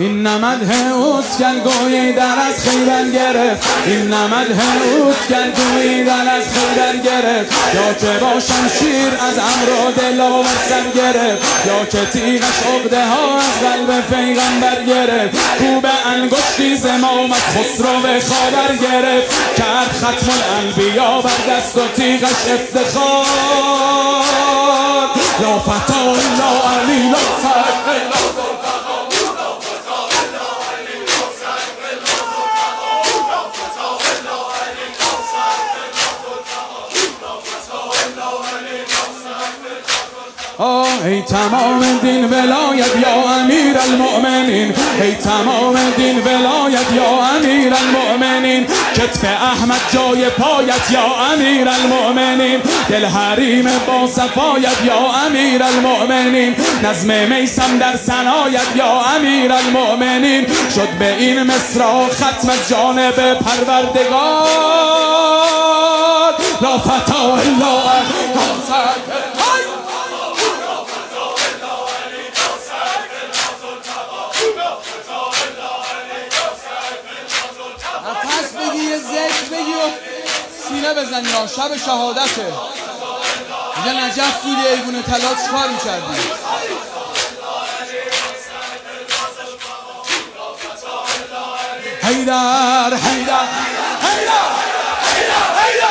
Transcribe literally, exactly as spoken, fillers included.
این نمده اوست گویی در از خیبر گرفت، این نمده اوست گویی در از خیبر گرفت. یا که با شمشیر از امر و دل و سر گرفت، یا که تیغش عقده ها از قلب پیغمبر گرفت. کوب انگشتی ز امامت خسرو به خاور گرفت، کرد ختم الانبیا بر دست و تیغش افتخار. لا فتا لا علی لا فتا ای تمام دین ولایت یا امیر المؤمنین، ای تمام دین ولایت یا امیر المؤمنین. کتف احمد جای پایت یا امیر المؤمنین، دل حریم با صفایت یا امیر المؤمنین. نظم میسم در ثنایت یا امیر المؤمنین، شد به این مصرع ختم از جانب پروردگار. لا فتا الا نفس بگی یه ذکر بگی و سینه بزنی ها، شب شهادته. میگه نجف بودی ایگونه طلا چیکار میکردی؟ حیدر حیدر حیدر حیدر حیدر